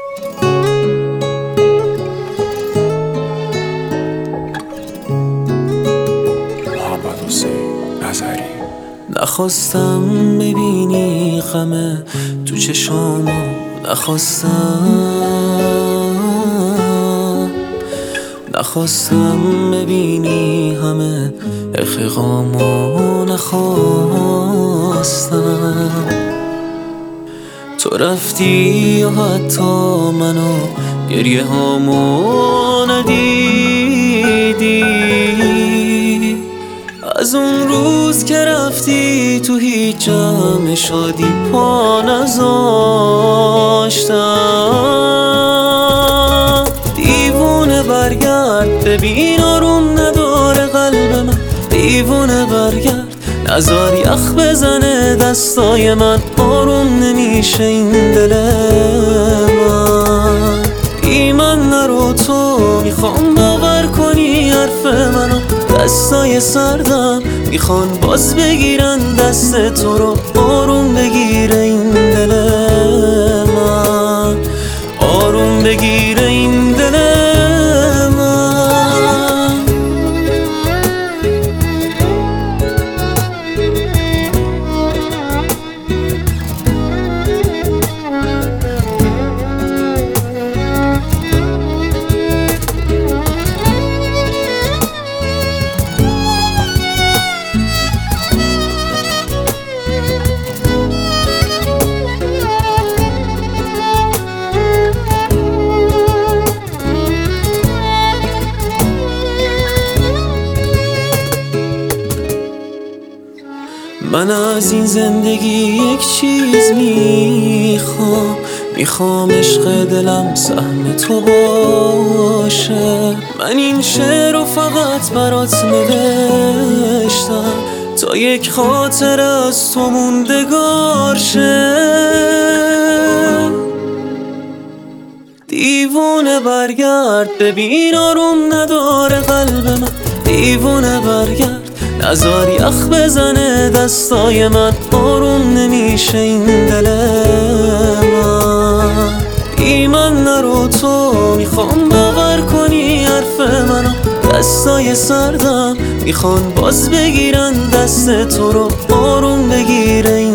نخواستم ببینی غمه تو چشامو، نخواستم ببینی همه اخیقامو، نخواستم تو رفتی و حتی منو گریه هامو ندیدی. از اون روز که رفتی تو هیچ جمع شادی پا نذاشتم. دیوونه برگرد ببین آروم نداره قلب من، دیوونه برگرد نذار یخ بزنه دستای من، آروم نمیشه این دل من. بی من نرو تو میخوام باور کنی حرف منو، دستای سردم میخوان باز بگیرن دست تو رو، آروم بگیره این دل من، آروم بگیره این دل من. من از این زندگی یک چیز میخوام عشق دلم سهم تو باشه. من این شعر رو فقط برات نوشتم تا یک خاطر از تو موندگار شه. دیوونه برگرد ببین آروم نداره قلب من، دیوونه برگرد نذار یخ بزنه دستای من، آروم نمیشه این دل من. بی من نرو تو میخوام باور کنی حرف منو، دستای سردم میخوان باز بگیرن دست تو رو، آروم بگیره این